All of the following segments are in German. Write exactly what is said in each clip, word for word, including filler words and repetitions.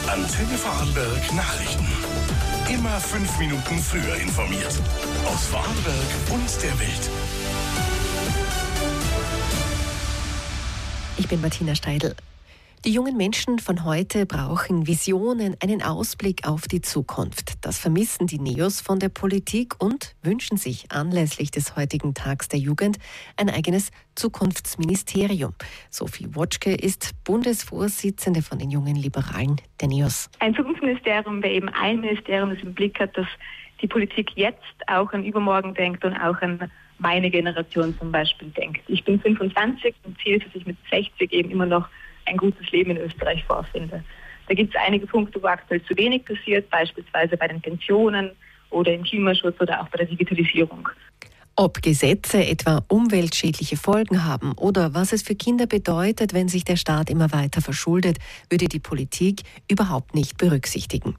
Antenne Vorarlberg Nachrichten. Immer fünf Minuten früher informiert. Aus Vorarlberg und der Welt. Ich bin Martina Steidl. Die jungen Menschen von heute brauchen Visionen, einen Ausblick auf die Zukunft. Das vermissen die Neos von der Politik und wünschen sich anlässlich des heutigen Tags der Jugend ein eigenes Zukunftsministerium. Sophie Wotschke ist Bundesvorsitzende von den jungen Liberalen der Neos. Ein Zukunftsministerium wäre eben ein Ministerium, das im Blick hat, dass die Politik jetzt auch an übermorgen denkt und auch an meine Generation zum Beispiel denkt. Ich bin fünfundzwanzig und Ziel, dass ich mit sechzig eben immer noch ein gutes Leben in Österreich vorfinde. Da gibt es einige Punkte, wo aktuell zu wenig passiert, beispielsweise bei den Pensionen oder im Klimaschutz oder auch bei der Digitalisierung. Ob Gesetze etwa umweltschädliche Folgen haben oder was es für Kinder bedeutet, wenn sich der Staat immer weiter verschuldet, würde die Politik überhaupt nicht berücksichtigen.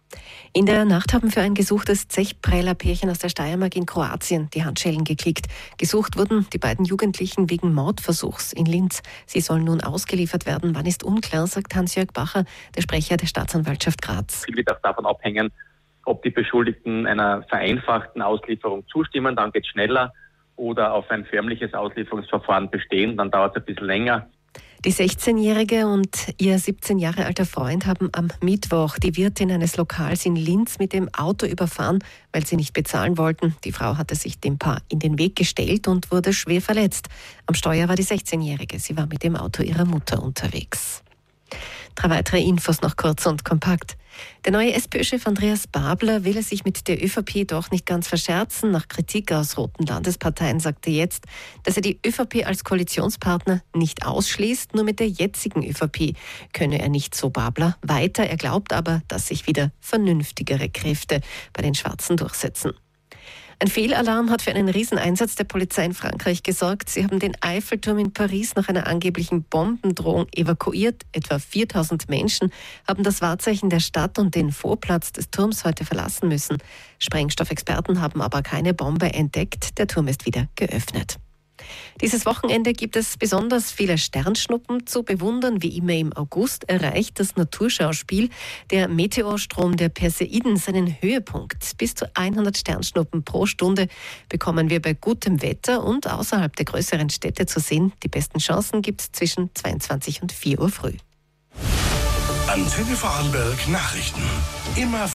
In der Nacht haben für ein gesuchtes Zechprellerpärchen aus der Steiermark in Kroatien die Handschellen geklickt. Gesucht wurden die beiden Jugendlichen wegen Mordversuchs in Linz. Sie sollen nun ausgeliefert werden. Wann ist unklar, sagt Hans-Jörg Bacher, der Sprecher der Staatsanwaltschaft Graz. Viel wird auch davon abhängen, ob die Beschuldigten einer vereinfachten Auslieferung zustimmen, dann geht es schneller, oder auf ein förmliches Auslieferungsverfahren bestehen, dann dauert es ein bisschen länger. Die sechzehnjährige und ihr siebzehn Jahre alter Freund haben am Mittwoch die Wirtin eines Lokals in Linz mit dem Auto überfahren, weil sie nicht bezahlen wollten. Die Frau hatte sich dem Paar in den Weg gestellt und wurde schwer verletzt. Am Steuer war die sechzehnjährige. Sie war mit dem Auto ihrer Mutter unterwegs. Drei weitere Infos noch kurz und kompakt. Der neue SPÖ-Chef Andreas Babler will es sich mit der ÖVP doch nicht ganz verscherzen. Nach Kritik aus roten Landesparteien sagte er jetzt, dass er die ÖVP als Koalitionspartner nicht ausschließt. Nur mit der jetzigen ÖVP könne er nicht, so Babler, weiter. Er glaubt aber, dass sich wieder vernünftigere Kräfte bei den Schwarzen durchsetzen. Ein Fehlalarm hat für einen Rieseneinsatz der Polizei in Frankreich gesorgt. Sie haben den Eiffelturm in Paris nach einer angeblichen Bombendrohung evakuiert. Etwa viertausend Menschen haben das Wahrzeichen der Stadt und den Vorplatz des Turms heute verlassen müssen. Sprengstoffexperten haben aber keine Bombe entdeckt. Der Turm ist wieder geöffnet. Dieses Wochenende gibt es besonders viele Sternschnuppen zu bewundern. Wie immer im August erreicht das Naturschauspiel der Meteorstrom der Perseiden seinen Höhepunkt. Bis zu hundert Sternschnuppen pro Stunde bekommen wir bei gutem Wetter und außerhalb der größeren Städte zu sehen. Die besten Chancen gibt es zwischen zweiundzwanzig und vier Uhr früh. Antenne Vorarlberg Nachrichten. Immer